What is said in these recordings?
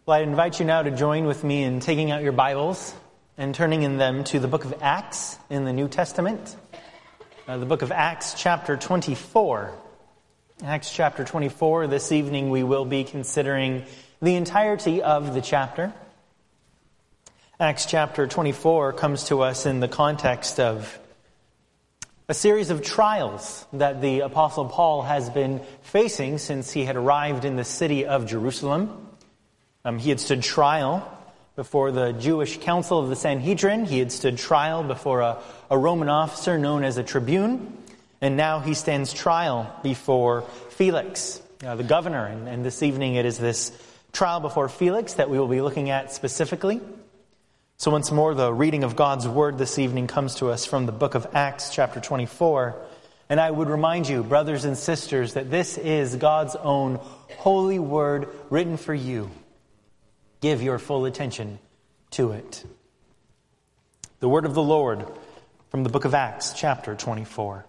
Well, I invite you now to join with me in taking out your Bibles and turning in them to the book of Acts in the New Testament. The book of Acts chapter 24. Acts chapter 24. This evening we will be considering the entirety of the chapter. Acts chapter 24 comes to us in the context of a series of trials that the Apostle Paul has been facing since he had arrived in the city of Jerusalem. He had stood trial before the Jewish council of the Sanhedrin. He had stood trial before a Roman officer known as a tribune. And now he stands trial before Felix, the governor. And this evening it is this trial before Felix that we will be looking at specifically. So once more, the reading of God's Word this evening comes to us from the book of Acts, chapter 24. And I would remind you, brothers and sisters, that this is God's own holy Word written for you. Give your full attention to it. The Word of the Lord from the book of Acts, chapter 24.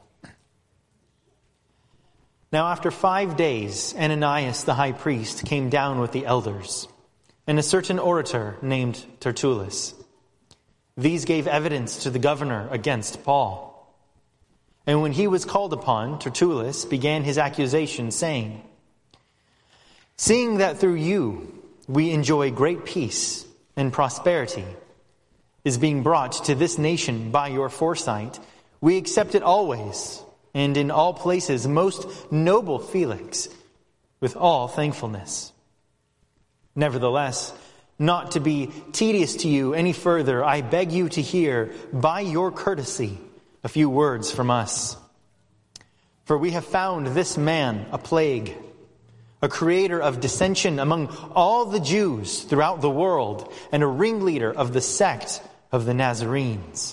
Now after 5 days, Ananias the high priest came down with the elders, and a certain orator named Tertullus. These gave evidence to the governor against Paul. And when he was called upon, Tertullus began his accusation, saying, "Seeing that through you we enjoy great peace and prosperity is being brought to this nation by your foresight, we accept it always and in all places, most noble Felix, with all thankfulness. Nevertheless, not to be tedious to you any further, I beg you to hear, by your courtesy, a few words from us. For we have found this man a plague, a creator of dissension among all the Jews throughout the world, and a ringleader of the sect of the Nazarenes.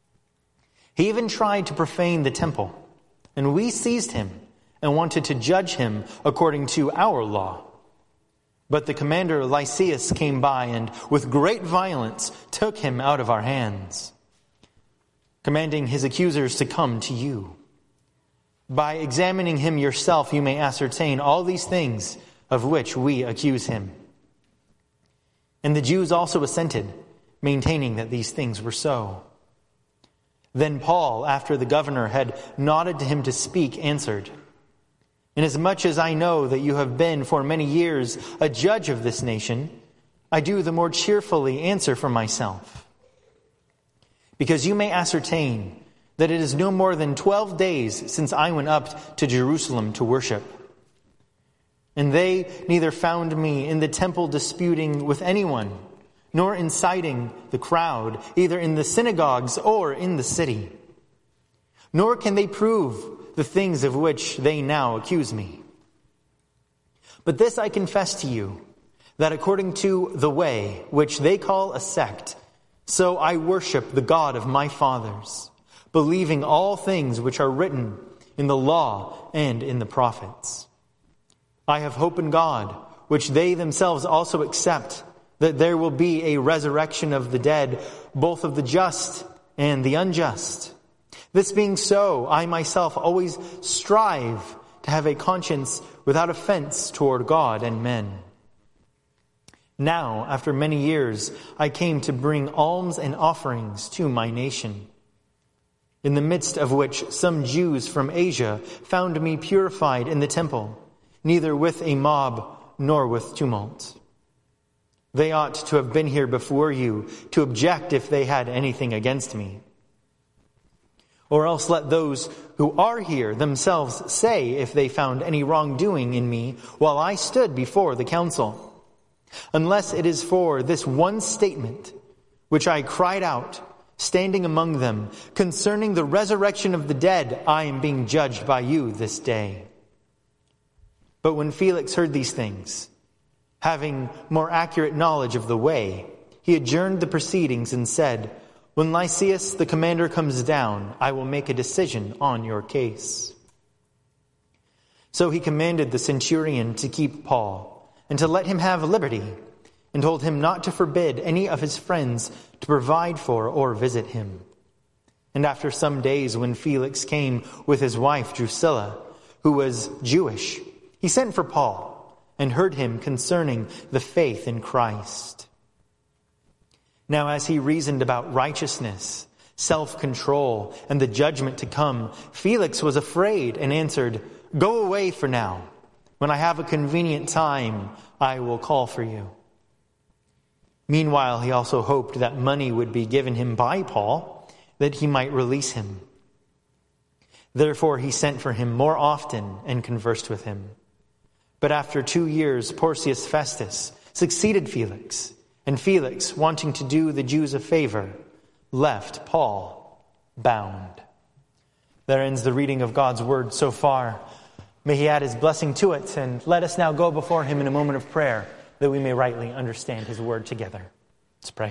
He even tried to profane the temple, and we seized him and wanted to judge him according to our law. But the commander Lysias came by and with great violence took him out of our hands, commanding his accusers to come to you. By examining him yourself, you may ascertain all these things of which we accuse him." And the Jews also assented, maintaining that these things were so. Then Paul, after the governor had nodded to him to speak, answered, "Inasmuch as I know that you have been for many years a judge of this nation, I do the more cheerfully answer for myself. Because you may ascertain that it is no more than 12 days since I went up to Jerusalem to worship. And they neither found me in the temple disputing with anyone, nor inciting the crowd, either in the synagogues or in the city. Nor can they prove the things of which they now accuse me. But this I confess to you, that according to the way which they call a sect, so I worship the God of my fathers, believing all things which are written in the law and in the prophets. I have hope in God, which they themselves also accept, that there will be a resurrection of the dead, both of the just and the unjust. This being so, I myself always strive to have a conscience without offense toward God and men. Now, after many years, I came to bring alms and offerings to my nation, in the midst of which some Jews from Asia found me purified in the temple, neither with a mob nor with tumult. They ought to have been here before you to object if they had anything against me. Or else let those who are here themselves say if they found any wrongdoing in me while I stood before the council. Unless it is for this one statement, which I cried out, standing among them, concerning the resurrection of the dead, I am being judged by you this day." But when Felix heard these things, having more accurate knowledge of the way, he adjourned the proceedings and said, "When Lysias the commander comes down, I will make a decision on your case." So he commanded the centurion to keep Paul and to let him have liberty, and told him not to forbid any of his friends to provide for or visit him. And after some days, when Felix came with his wife Drusilla, who was Jewish, he sent for Paul and heard him concerning the faith in Christ. Now as he reasoned about righteousness, self-control, and the judgment to come, Felix was afraid and answered, "Go away for now. When I have a convenient time, I will call for you." Meanwhile, he also hoped that money would be given him by Paul, that he might release him. Therefore he sent for him more often and conversed with him. But after 2 years, Porcius Festus succeeded Felix, and Felix, wanting to do the Jews a favor, left Paul bound. There ends the reading of God's word so far. May he add his blessing to it, and let us now go before him in a moment of prayer, that we may rightly understand his word together. Let's pray.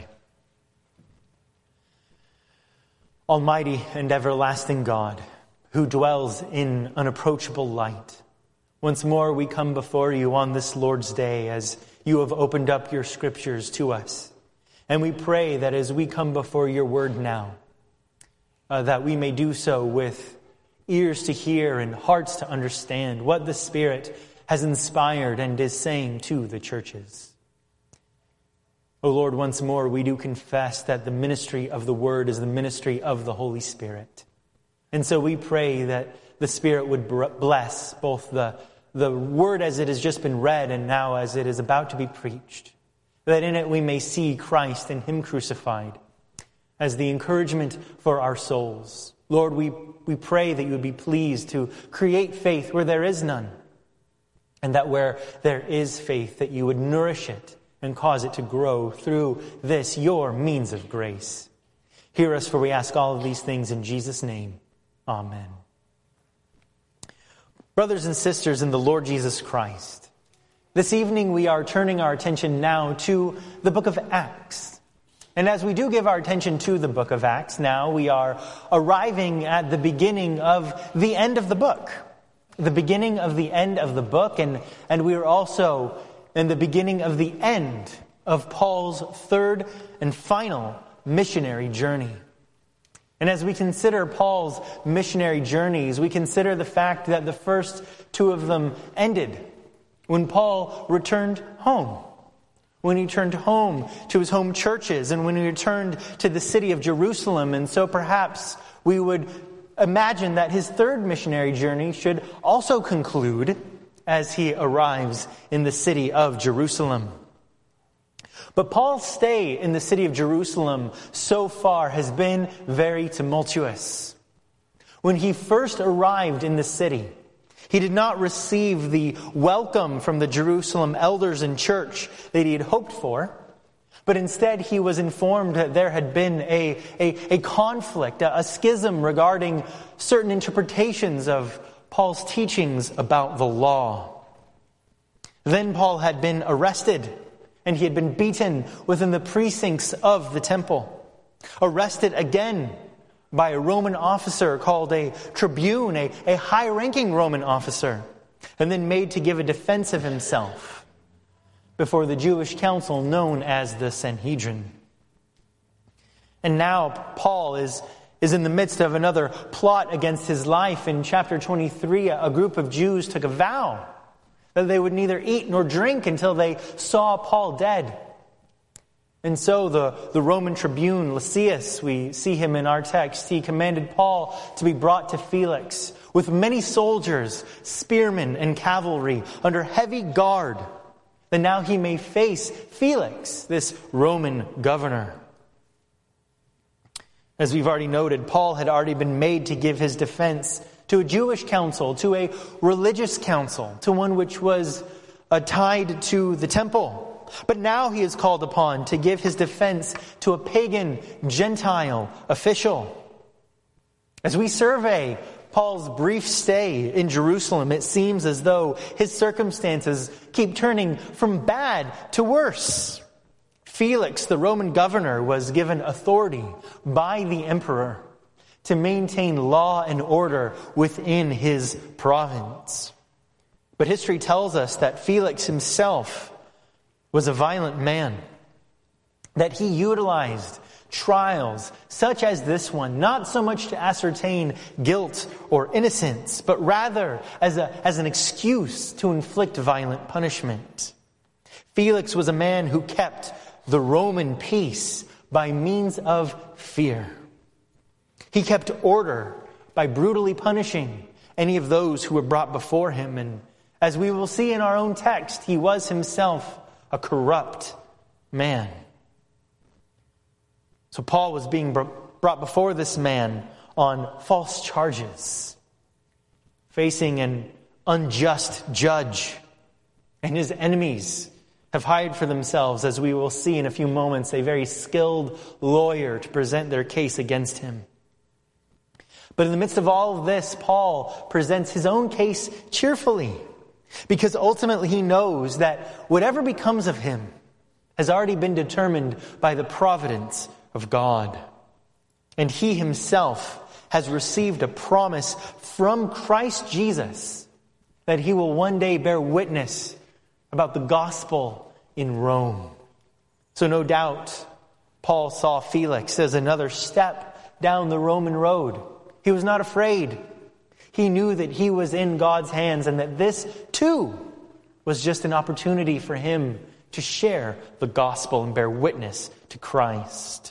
Almighty and everlasting God, who dwells in unapproachable light, once more we come before you on this Lord's Day as you have opened up your scriptures to us. And we pray that as we come before your word now, that we may do so with ears to hear and hearts to understand what the Spirit has inspired and is saying to the churches. O Lord, once more we do confess that the ministry of the word is the ministry of the Holy Spirit. And so we pray that the Spirit would bless both the word as it has just been read and now as it is about to be preached, that in it we may see Christ and him crucified as the encouragement for our souls. Lord, we pray that you would be pleased to create faith where there is none, and that where there is faith, that you would nourish it and cause it to grow through this, your means of grace. Hear us, for we ask all of these things in Jesus' name. Amen. Brothers and sisters in the Lord Jesus Christ, this evening we are turning our attention now to the book of Acts. And as we do give our attention to the book of Acts, now we are arriving at the beginning of the end of the book. The beginning of the end of the book, and we are also in the beginning of the end of Paul's third and final missionary journey. And as we consider Paul's missionary journeys, we consider the fact that the first 2 of them ended when Paul returned home. When he returned home to his home churches, and when he returned to the city of Jerusalem. And so perhaps we would imagine that his third missionary journey should also conclude as he arrives in the city of Jerusalem. But Paul's stay in the city of Jerusalem so far has been very tumultuous. When he first arrived in the city, he did not receive the welcome from the Jerusalem elders and church that he had hoped for, but instead he was informed that there had been a conflict, a schism regarding certain interpretations of Paul's teachings about the law. Then Paul had been arrested, and he had been beaten within the precincts of the temple. Arrested again by a Roman officer called a tribune, a high-ranking Roman officer, and then made to give a defense of himself before the Jewish council known as the Sanhedrin. And now Paul is in the midst of another plot against his life. In chapter 23, a group of Jews took a vow that they would neither eat nor drink until they saw Paul dead. And so the Roman tribune, Lysias, we see him in our text, he commanded Paul to be brought to Felix with many soldiers, spearmen, and cavalry under heavy guard, that now he may face Felix, this Roman governor. As we've already noted, Paul had already been made to give his defense to a Jewish council, to a religious council, to one which was tied to the temple. But now he is called upon to give his defense to a pagan Gentile official. As we survey Paul's brief stay in Jerusalem, it seems as though his circumstances keep turning from bad to worse. Felix, the Roman governor, was given authority by the emperor to maintain law and order within his province. But history tells us that Felix himself was a violent man, that he utilized trials, such as this one, not so much to ascertain guilt or innocence, but rather as an excuse to inflict violent punishment. Felix was a man who kept the Roman peace by means of fear. He kept order by brutally punishing any of those who were brought before him. And as we will see in our own text, he was himself a corrupt man. So Paul was being brought before this man on false charges, facing an unjust judge, and his enemies have hired for themselves, as we will see in a few moments, a very skilled lawyer to present their case against him. But in the midst of all of this, Paul presents his own case cheerfully, because ultimately he knows that whatever becomes of him has already been determined by the providence of God. And he himself has received a promise from Christ Jesus that he will one day bear witness about the gospel in Rome. So no doubt, Paul saw Felix as another step down the Roman road. He was not afraid. He knew that he was in God's hands and that this, too, was just an opportunity for him to share the gospel and bear witness to Christ.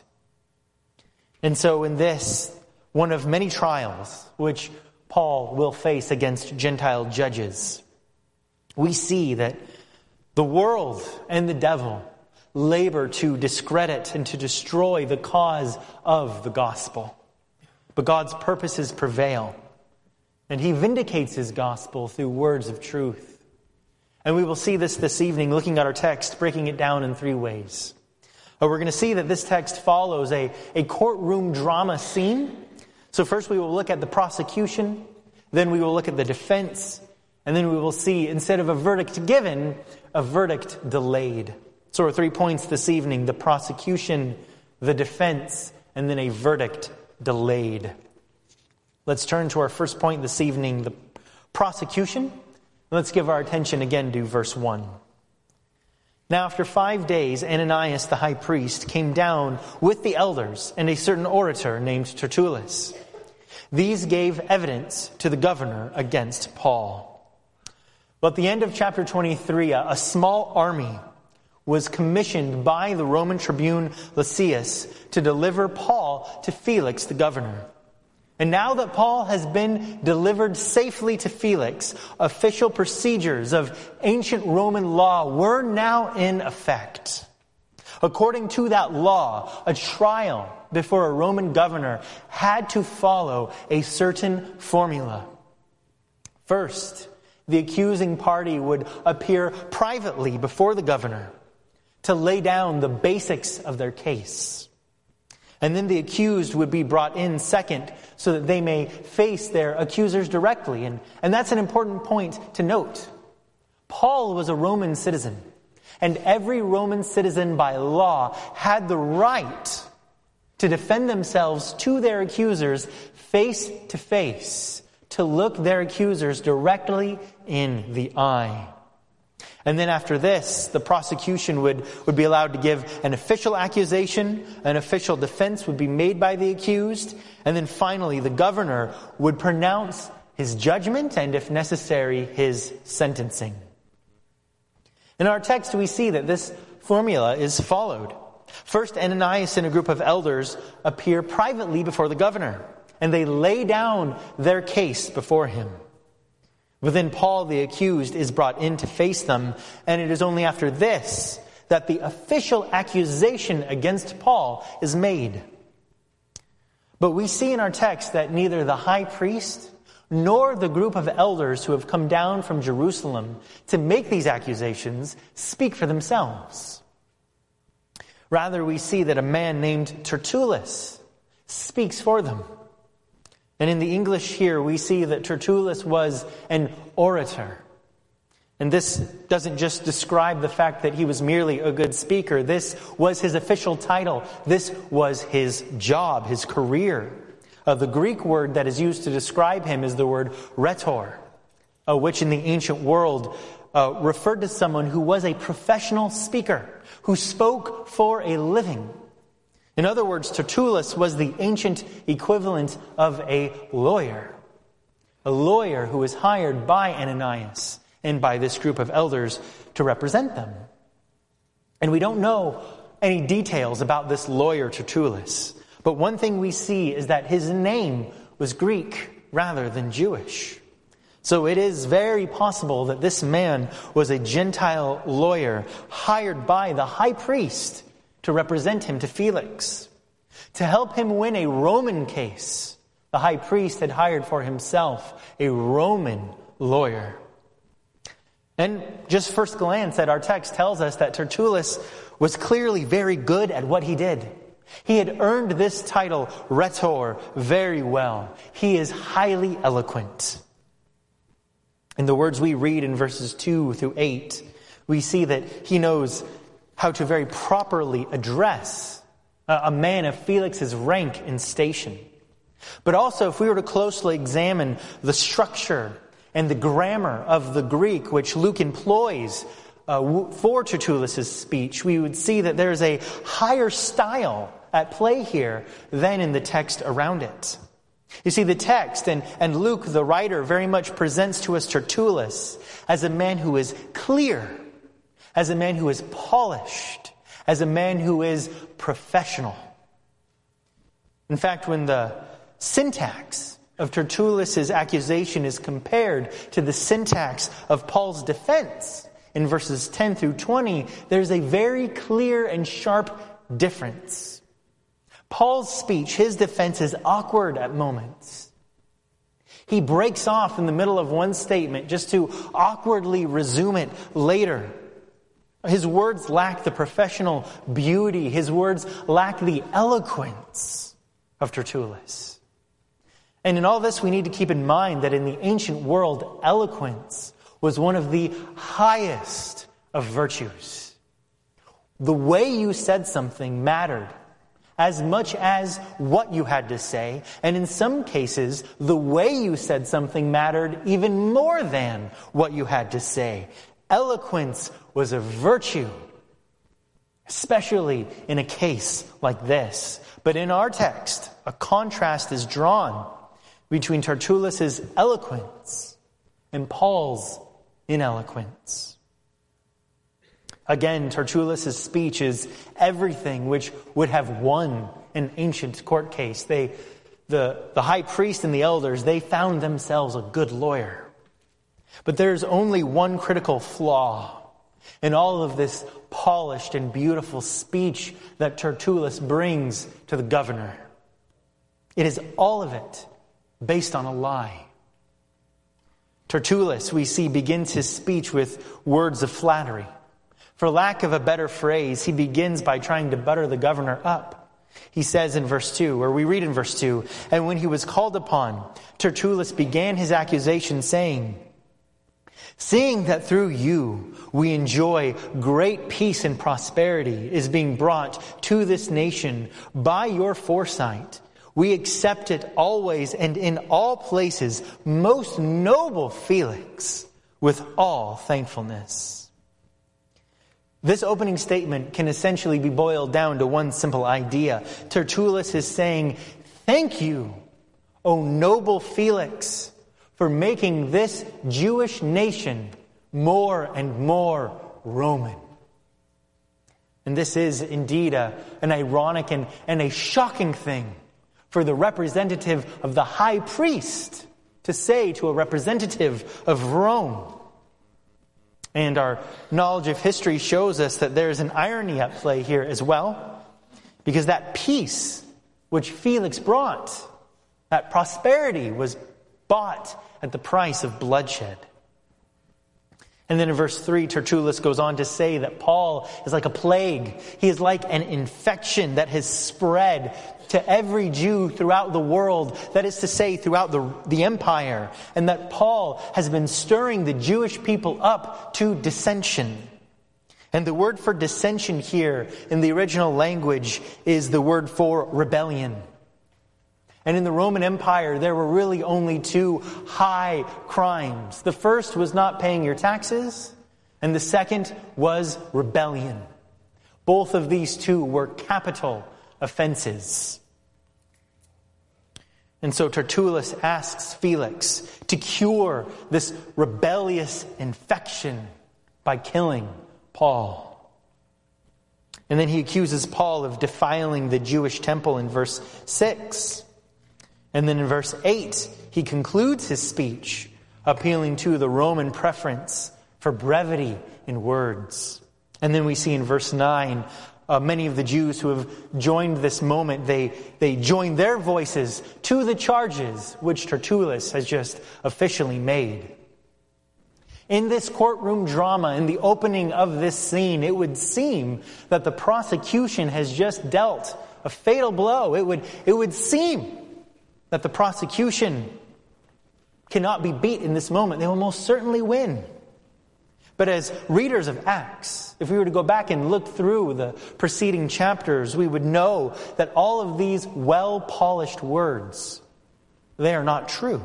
And so in this, one of many trials which Paul will face against Gentile judges, we see that the world and the devil labor to discredit and to destroy the cause of the gospel. But God's purposes prevail, and he vindicates his gospel through words of truth. And we will see this evening, looking at our text, breaking it down in three ways. We're going to see that this text follows a courtroom drama scene. So first we will look at the prosecution, then we will look at the defense, and then we will see, instead of a verdict given, a verdict delayed. So our 3 points this evening: the prosecution, the defense, and then a verdict delayed. Let's turn to our first point this evening, the prosecution. Let's give our attention again to verse 1. Now after 5 days, Ananias the high priest came down with the elders and a certain orator named Tertullus. These gave evidence to the governor against Paul. Well, at the end of chapter 23, a small army was commissioned by the Roman tribune Lysias to deliver Paul to Felix the governor. And now that Paul has been delivered safely to Felix, official procedures of ancient Roman law were now in effect. According to that law, a trial before a Roman governor had to follow a certain formula. First, the accusing party would appear privately before the governor to lay down the basics of their case. And then the accused would be brought in second so that they may face their accusers directly. And that's an important point to note. Paul was a Roman citizen, and every Roman citizen by law had the right to defend themselves to their accusers face to face, to look their accusers directly in the eye. And then after this, the prosecution would be allowed to give an official accusation, an official defense would be made by the accused, and then finally the governor would pronounce his judgment and, if necessary, his sentencing. In our text, we see that this formula is followed. First, Ananias and a group of elders appear privately before the governor, and they lay down their case before him. But then Paul, the accused, is brought in to face them, and it is only after this that the official accusation against Paul is made. But we see in our text that neither the high priest nor the group of elders who have come down from Jerusalem to make these accusations speak for themselves. Rather, we see that a man named Tertullus speaks for them. And in the English here, we see that Tertullus was an orator. And this doesn't just describe the fact that he was merely a good speaker. This was his official title. This was his job, his career. The Greek word that is used to describe him is the word rhetor, which in the ancient world referred to someone who was a professional speaker, who spoke for a living. In other words, Tertullus was the ancient equivalent of a lawyer who was hired by Ananias and by this group of elders to represent them. And we don't know any details about this lawyer Tertullus, but one thing we see is that his name was Greek rather than Jewish. So it is very possible that this man was a Gentile lawyer hired by the high priest to represent him to Felix. To help him win a Roman case, the high priest had hired for himself a Roman lawyer. And just first glance at our text tells us that Tertullus was clearly very good at what he did. He had earned this title, rhetor, very well. He is highly eloquent. In the words we read in verses 2 through 8, we see that he knows how to very properly address a man of Felix's rank and station. But also, if we were to closely examine the structure and the grammar of the Greek which Luke employs for Tertullus's speech, we would see that there's a higher style at play here than in the text around it. You see, the text and Luke, the writer, very much presents to us Tertullus as a man who is clear, as a man who is polished, as a man who is professional. In fact, when the syntax of Tertullus's accusation is compared to the syntax of Paul's defense in verses 10 through 20, there's a very clear and sharp difference. Paul's speech, his defense, is awkward at moments. He breaks off in the middle of one statement just to awkwardly resume it later. His words lack the professional beauty. His words lack the eloquence of Tertullus. And in all this, we need to keep in mind that in the ancient world, eloquence was one of the highest of virtues. The way you said something mattered as much as what you had to say, and in some cases, the way you said something mattered even more than what you had to say. Eloquence was a virtue, especially in a case like this. But in our text, a contrast is drawn between Tertullus's eloquence and Paul's ineloquence. Again, Tertullus's speech is everything which would have won an ancient court case. The high priest and the elders, they found themselves a good lawyer. But there's only one critical flaw in all of this polished and beautiful speech that Tertullus brings to the governor. It is all of it based on a lie. Tertullus, we see, begins his speech with words of flattery. For lack of a better phrase, he begins by trying to butter the governor up. He says in verse 2, or we read in verse 2, "And when he was called upon, Tertullus began his accusation, saying, 'Seeing that through you we enjoy great peace and prosperity is being brought to this nation by your foresight, we accept it always and in all places, most noble Felix, with all thankfulness.'" This opening statement can essentially be boiled down to one simple idea. Tertullus is saying, "Thank you, O noble Felix, for making this Jewish nation more and more Roman." And this is indeed an ironic and a shocking thing for the representative of the high priest to say to a representative of Rome. And our knowledge of history shows us that there is an irony at play here as well, because that peace which Felix brought, that prosperity, was bought at the price of bloodshed. And then in verse 3, Tertullus goes on to say that Paul is like a plague. He is like an infection that has spread to every Jew throughout the world, that is to say, throughout the empire, and that Paul has been stirring the Jewish people up to dissension. And the word for dissension here in the original language is the word for rebellion. And in the Roman Empire, there were really only two high crimes. The first was not paying your taxes, and the second was rebellion. Both of these two were capital offenses. And so Tertullus asks Felix to cure this rebellious infection by killing Paul. And then he accuses Paul of defiling the Jewish temple in verse 6. And then in verse 8, he concludes his speech, appealing to the Roman preference for brevity in words. And then we see in verse 9, many of the Jews who have joined this moment, they join their voices to the charges which Tertullus has just officially made. In this courtroom drama, in the opening of this scene, it would seem that the prosecution has just dealt a fatal blow. It would seem that the prosecution cannot be beat in this moment. They will most certainly win. But as readers of Acts, if we were to go back and look through the preceding chapters, we would know that all of these well-polished words, they are not true.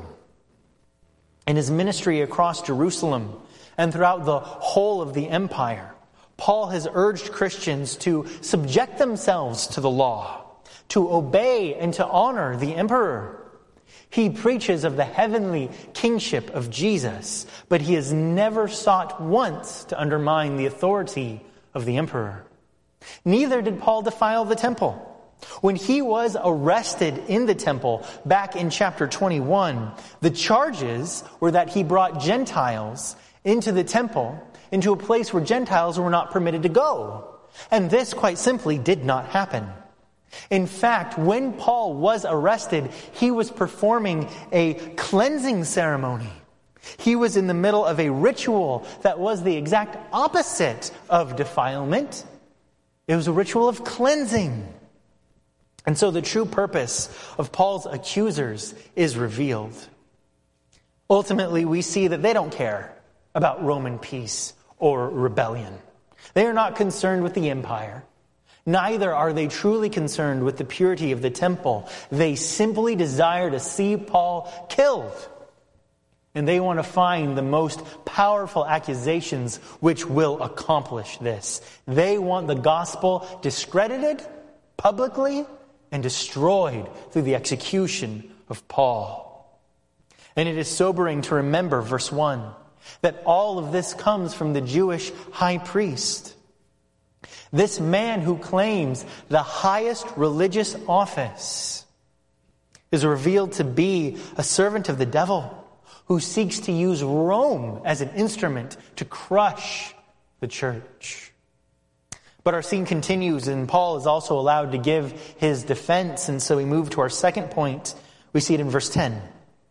In his ministry across Jerusalem and throughout the whole of the empire, Paul has urged Christians to subject themselves to the law, to obey and to honor the emperor. He preaches of the heavenly kingship of Jesus, but he has never sought once to undermine the authority of the emperor. Neither did Paul defile the temple. When he was arrested in the temple back in chapter 21, the charges were that he brought Gentiles into the temple, into a place where Gentiles were not permitted to go. And this, quite simply, did not happen. In fact, when Paul was arrested, he was performing a cleansing ceremony. He was in the middle of a ritual that was the exact opposite of defilement. It was a ritual of cleansing. And so the true purpose of Paul's accusers is revealed. Ultimately, we see that they don't care about Roman peace or rebellion. They are not concerned with the empire. Neither are they truly concerned with the purity of the temple. They simply desire to see Paul killed. And they want to find the most powerful accusations which will accomplish this. They want the gospel discredited publicly and destroyed through the execution of Paul. And it is sobering to remember, verse 1, that all of this comes from the Jewish high priest. This man who claims the highest religious office is revealed to be a servant of the devil who seeks to use Rome as an instrument to crush the church. But our scene continues, and Paul is also allowed to give his defense. And so we move to our second point. We see it in verse 10.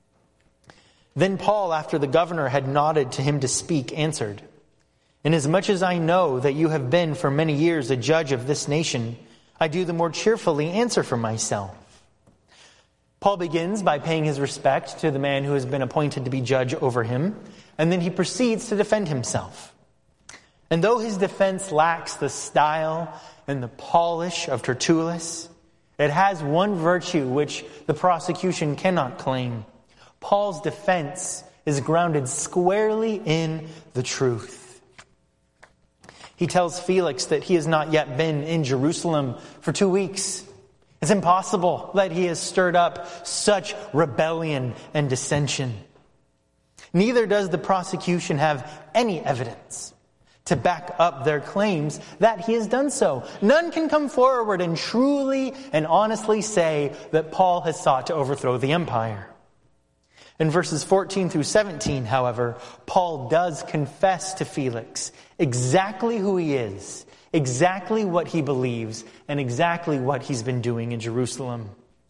Then Paul, after the governor had nodded to him to speak, answered, "Inasmuch as I know that you have been for many years a judge of this nation, I do the more cheerfully answer for myself." Paul begins by paying his respect to the man who has been appointed to be judge over him, and then he proceeds to defend himself. And though his defense lacks the style and the polish of Tertullus, it has one virtue which the prosecution cannot claim. Paul's defense is grounded squarely in the truth. He tells Felix that he has not yet been in Jerusalem for 2 weeks. It's impossible that he has stirred up such rebellion and dissension. Neither does the prosecution have any evidence to back up their claims that he has done so. None can come forward and truly and honestly say that Paul has sought to overthrow the empire. In verses 14 through 17, however, Paul does confess to Felix exactly who he is, exactly what he believes, and exactly what he's been doing in Jerusalem.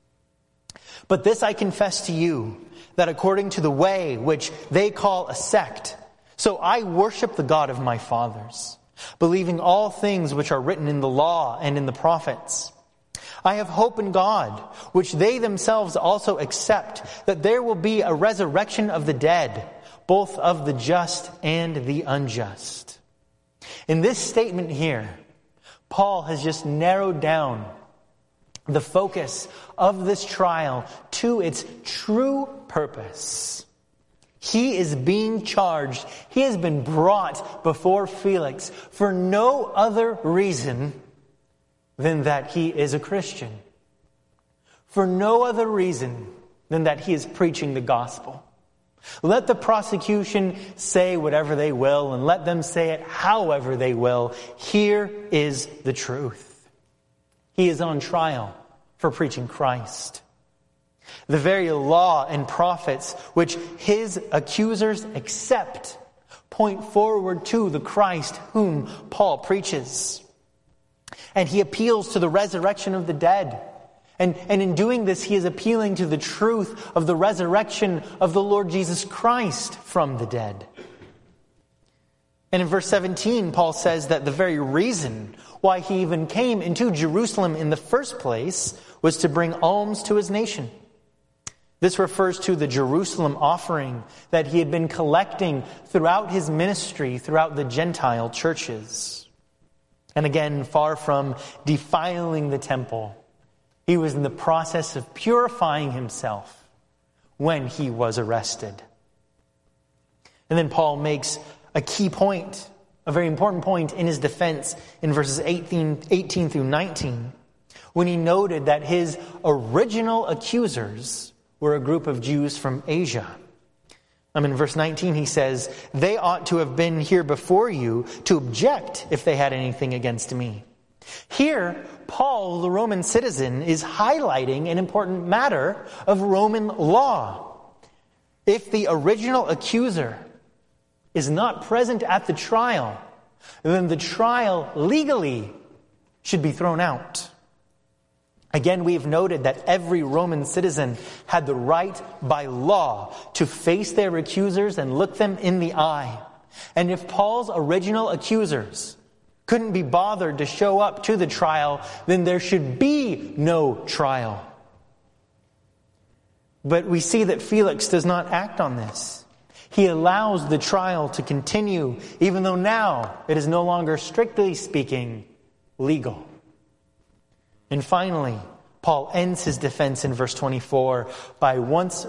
"But this I confess to you, that according to the way which they call a sect, so I worship the God of my fathers, believing all things which are written in the law and in the prophets. I have hope in God, which they themselves also accept, that there will be a resurrection of the dead, both of the just and the unjust." In this statement here, Paul has just narrowed down the focus of this trial to its true purpose. He is being charged. He has been brought before Felix for no other reason than that he is a Christian. For no other reason than that he is preaching the gospel. Let the prosecution say whatever they will, and let them say it however they will. Here is the truth. He is on trial for preaching Christ. The very law and prophets which his accusers accept point forward to the Christ whom Paul preaches. And he appeals to the resurrection of the dead. And in doing this, he is appealing to the truth of the resurrection of the Lord Jesus Christ from the dead. And in verse 17, Paul says that the very reason why he even came into Jerusalem in the first place was to bring alms to his nation. This refers to the Jerusalem offering that he had been collecting throughout his ministry, throughout the Gentile churches. And again, far from defiling the temple, he was in the process of purifying himself when he was arrested. And then Paul makes a key point, a very important point in his defense in verses 18 through 19, when he noted that his original accusers were a group of Jews from Asia. In verse 19 he says, "They ought to have been here before you to object if they had anything against me." Here, Paul, the Roman citizen, is highlighting an important matter of Roman law. If the original accuser is not present at the trial, then the trial legally should be thrown out. Again, we've noted that every Roman citizen had the right by law to face their accusers and look them in the eye. And if Paul's original accusers couldn't be bothered to show up to the trial, then there should be no trial. But we see that Felix does not act on this. He allows the trial to continue, even though now it is no longer, strictly speaking, legal. And finally, Paul ends his defense in verse 21, by once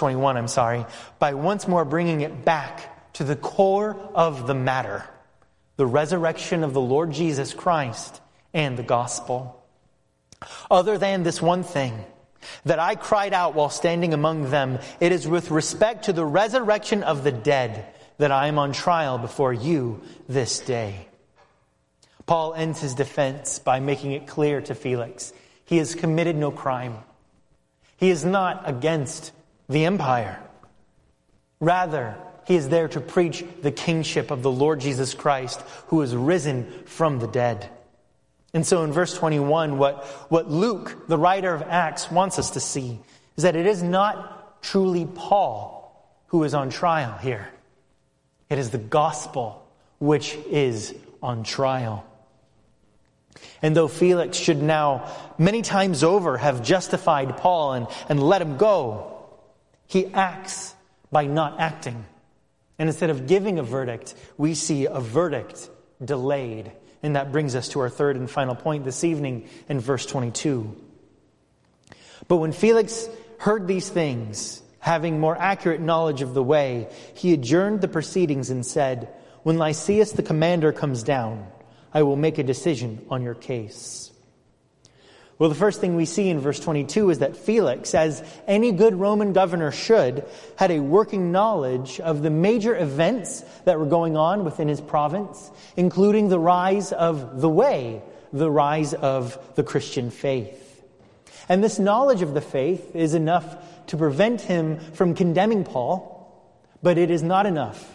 more bringing it back to the core of the matter, the resurrection of the Lord Jesus Christ and the gospel. Other than this one thing, that I cried out while standing among them, it is with respect to the resurrection of the dead that I am on trial before you this day. Paul ends his defense by making it clear to Felix he has committed no crime. He is not against the empire. Rather, he is there to preach the kingship of the Lord Jesus Christ, who is risen from the dead. And so in verse 21, what Luke, the writer of Acts, wants us to see is that it is not truly Paul who is on trial here. It is the gospel which is on trial. And though Felix should now many times over have justified Paul and let him go, he acts by not acting. And instead of giving a verdict, we see a verdict delayed. And that brings us to our third and final point this evening in verse 22. But when Felix heard these things, having more accurate knowledge of the way, he adjourned the proceedings and said, "When Lysias the commander comes down, I will make a decision on your case." Well, the first thing we see in verse 22 is that Felix, as any good Roman governor should, had a working knowledge of the major events that were going on within his province, including the rise of the way, the rise of the Christian faith. And this knowledge of the faith is enough to prevent him from condemning Paul, but it is not enough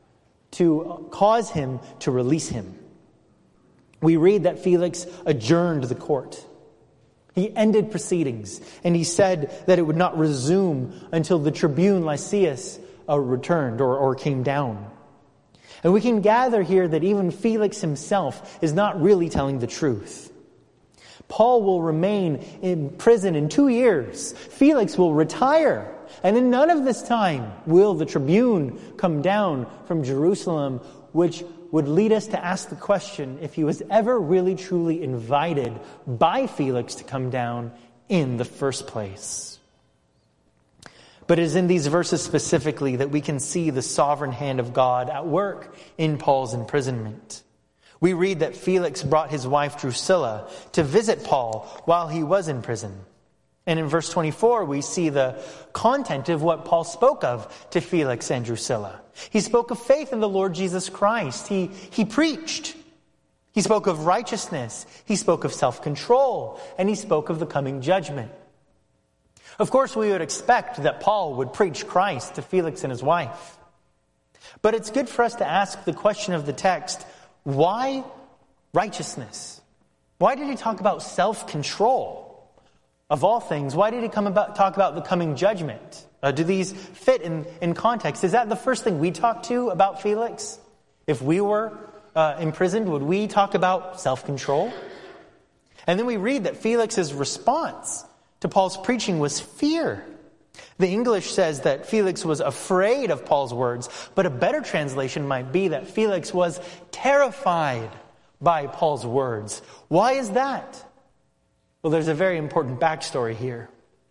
to cause him to release him. We read that Felix adjourned the court. He ended proceedings, and he said that it would not resume until the tribune Lysias returned or came down. And we can gather here that even Felix himself is not really telling the truth. Paul will remain in prison in 2 years. Felix will retire. And in none of this time will the tribune come down from Jerusalem, which would lead us to ask the question if he was ever really truly invited by Felix to come down in the first place. But it is in these verses specifically that we can see the sovereign hand of God at work in Paul's imprisonment. We read that Felix brought his wife Drusilla to visit Paul while he was in prison. And in verse 24, we see the content of what Paul spoke of to Felix and Drusilla. He spoke of faith in the Lord Jesus Christ. He preached. He spoke of righteousness. He spoke of self-control. And he spoke of the coming judgment. Of course, we would expect that Paul would preach Christ to Felix and his wife. But it's good for us to ask the question of the text, why righteousness? Why did he talk about self-control? Of all things, why did he talk about the coming judgment? Do these fit in context? Is that the first thing we talk to about Felix? If we were imprisoned, would we talk about self-control? And then we read that Felix's response to Paul's preaching was fear. The English says that Felix was afraid of Paul's words, but a better translation might be that Felix was terrified by Paul's words. Why is that? Well, there's a very important backstory here.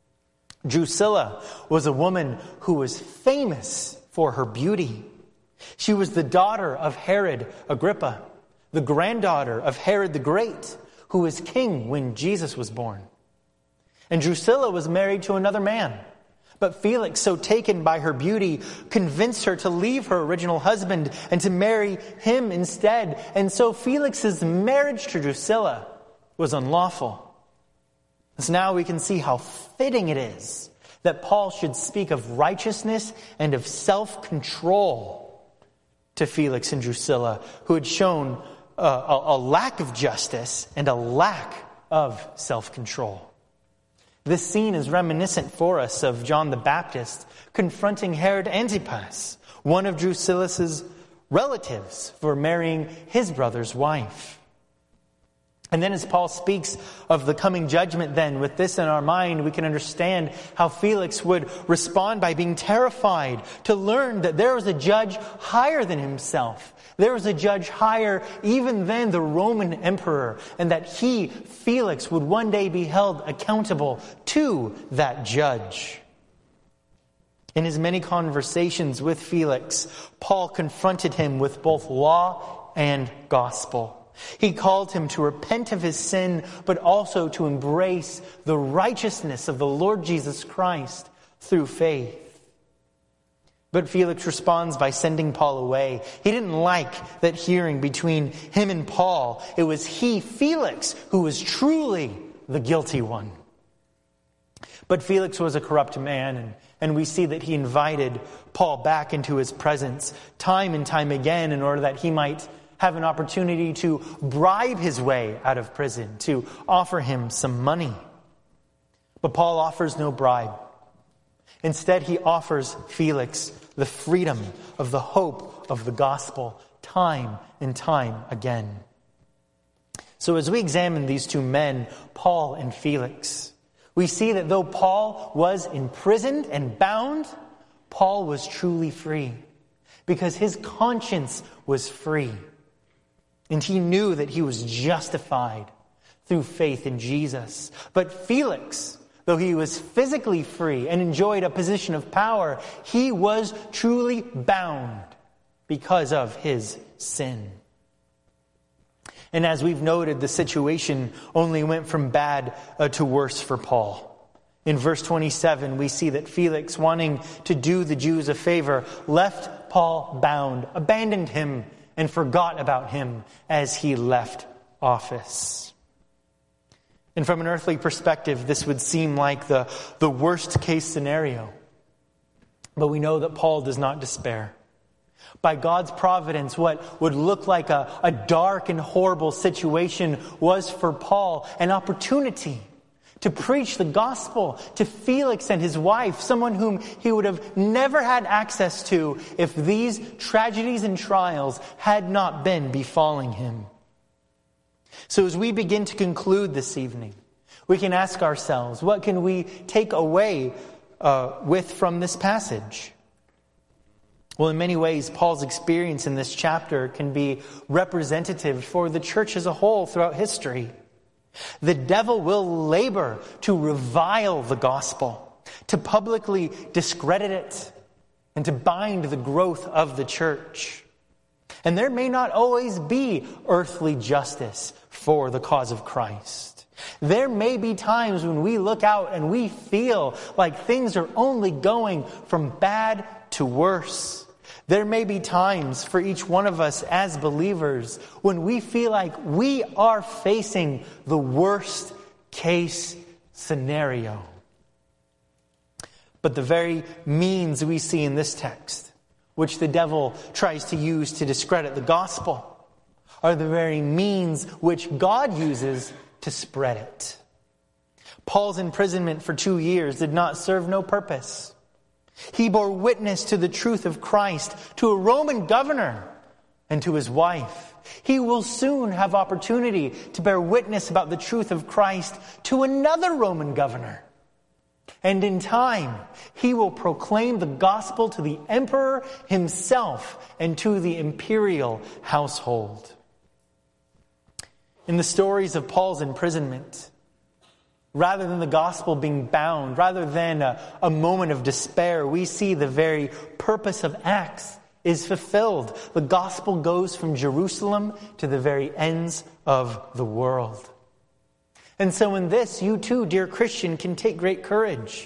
Drusilla was a woman who was famous for her beauty. She was the daughter of Herod Agrippa, the granddaughter of Herod the Great, who was king when Jesus was born. And Drusilla was married to another man. But Felix, so taken by her beauty, convinced her to leave her original husband and to marry him instead. And so Felix's marriage to Drusilla was unlawful. So now we can see how fitting it is that Paul should speak of righteousness and of self-control to Felix and Drusilla, who had shown a lack of justice and a lack of self-control. This scene is reminiscent for us of John the Baptist confronting Herod Antipas, one of Drusilla's relatives, for marrying his brother's wife. And then as Paul speaks of the coming judgment then, with this in our mind, we can understand how Felix would respond by being terrified to learn that there was a judge higher than himself. There was a judge higher even than the Roman emperor, and that he, Felix, would one day be held accountable to that judge. In his many conversations with Felix, Paul confronted him with both law and gospel. He called him to repent of his sin, but also to embrace the righteousness of the Lord Jesus Christ through faith. But Felix responds by sending Paul away. He didn't like that hearing between him and Paul. It was he, Felix, who was truly the guilty one. But Felix was a corrupt man, and we see that he invited Paul back into his presence time and time again in order that he might have an opportunity to bribe his way out of prison, to offer him some money. But Paul offers no bribe. Instead, he offers Felix the freedom of the hope of the gospel time and time again. So as we examine these two men, Paul and Felix, we see that though Paul was imprisoned and bound, Paul was truly free because his conscience was free. And he knew that he was justified through faith in Jesus. But Felix, though he was physically free and enjoyed a position of power, he was truly bound because of his sin. And as we've noted, the situation only went from bad to worse for Paul. In verse 27, we see that Felix, wanting to do the Jews a favor, left Paul bound, abandoned him, and forgot about him as he left office. And from an earthly perspective, this would seem like the worst case scenario. But we know that Paul does not despair. By God's providence, what would look like a dark and horrible situation was for Paul an opportunity to preach the gospel to Felix and his wife, someone whom he would have never had access to if these tragedies and trials had not been befalling him. So as we begin to conclude this evening, we can ask ourselves, what can we take away from this passage? Well, in many ways, Paul's experience in this chapter can be representative for the church as a whole throughout history. The devil will labor to revile the gospel, to publicly discredit it, and to bind the growth of the church. And there may not always be earthly justice for the cause of Christ. There may be times when we look out and we feel like things are only going from bad to worse. There may be times for each one of us as believers when we feel like we are facing the worst case scenario. But the very means we see in this text, which the devil tries to use to discredit the gospel, are the very means which God uses to spread it. Paul's imprisonment for 2 years did not serve no purpose. He bore witness to the truth of Christ to a Roman governor and to his wife. He will soon have opportunity to bear witness about the truth of Christ to another Roman governor. And in time, he will proclaim the gospel to the emperor himself and to the imperial household. In the stories of Paul's imprisonment, rather than the gospel being bound, rather than a moment of despair, we see the very purpose of Acts is fulfilled. The gospel goes from Jerusalem to the very ends of the world. And so in this, you too, dear Christian, can take great courage.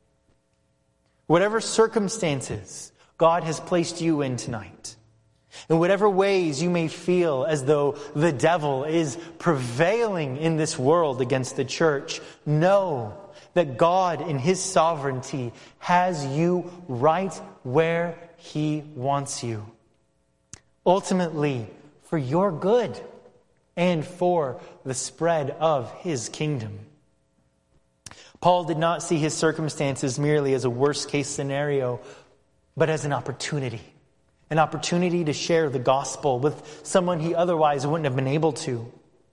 Whatever circumstances God has placed you in tonight, in whatever ways you may feel as though the devil is prevailing in this world against the church, know that God in His sovereignty has you right where He wants you. Ultimately, for your good and for the spread of His kingdom. Paul did not see his circumstances merely as a worst-case scenario, but as an opportunity to share the gospel with someone he otherwise wouldn't have been able to.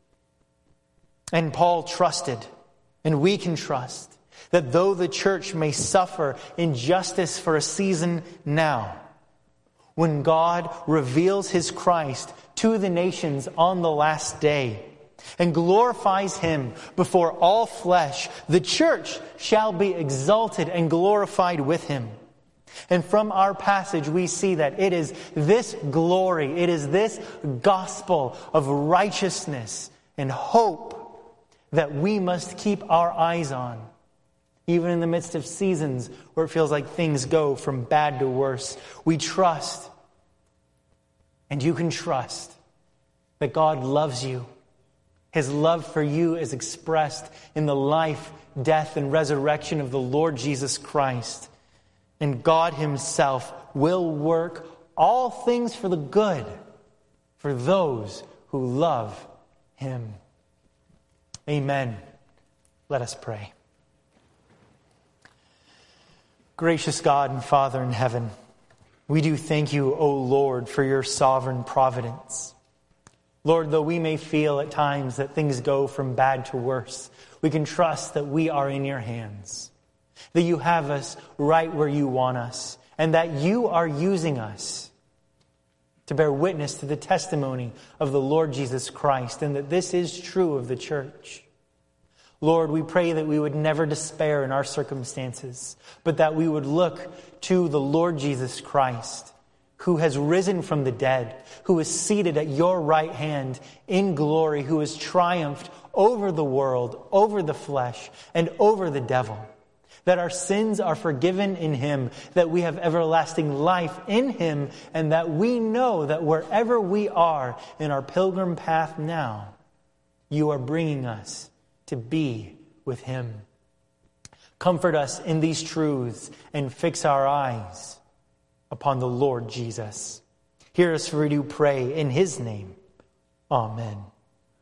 And Paul trusted, and we can trust, that though the church may suffer injustice for a season now, when God reveals His Christ to the nations on the last day and glorifies Him before all flesh, the church shall be exalted and glorified with Him. And from our passage, we see that it is this glory, it is this gospel of righteousness and hope that we must keep our eyes on, even in the midst of seasons where it feels like things go from bad to worse. We trust, and you can trust, that God loves you. His love for you is expressed in the life, death, and resurrection of the Lord Jesus Christ. And God Himself will work all things for the good for those who love Him. Amen. Let us pray. Gracious God and Father in heaven, we do thank You, O Lord, for Your sovereign providence. Lord, though we may feel at times that things go from bad to worse, we can trust that we are in Your hands, that You have us right where You want us, and that You are using us to bear witness to the testimony of the Lord Jesus Christ, and that this is true of the church. Lord, we pray that we would never despair in our circumstances, but that we would look to the Lord Jesus Christ, who has risen from the dead, who is seated at Your right hand in glory, who has triumphed over the world, over the flesh, and over the devil. That our sins are forgiven in Him, that we have everlasting life in Him, and that we know that wherever we are in our pilgrim path now, You are bringing us to be with Him. Comfort us in these truths and fix our eyes upon the Lord Jesus. Hear us, for we do pray in His name. Amen.